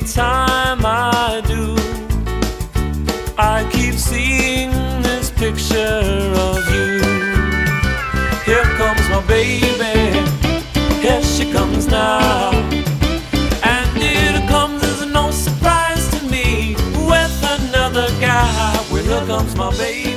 time I do, I keep seeing this picture of you. Here comes my baby, here she comes now, and it comes as no surprise to me with another guy. Well, here comes my baby.